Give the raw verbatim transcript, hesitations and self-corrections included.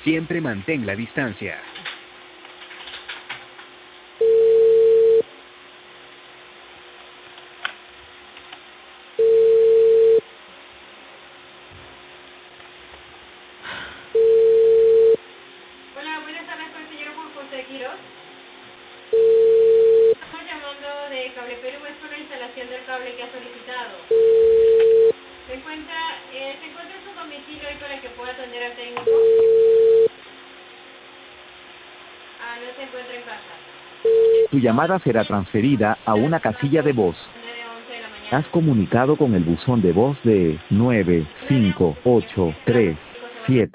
Siempre mantén la distancia. Hola, buenas tardes con el señor Juan José Quiroz. Estamos llamando de Cable Perú, es por la instalación del cable que ha solicitado. Se encuentra, eh, se encuentra en su domicilio hoy para que pueda atender al técnico. Ah, no se encuentra en casa. Tu llamada será transferida a La una próxima casilla de voz. semana de once de la Has mañana. comunicado con el buzón de voz de nueve nueve cinco once, señor. ocho Esperamos tres que el técnico se vaya. siete.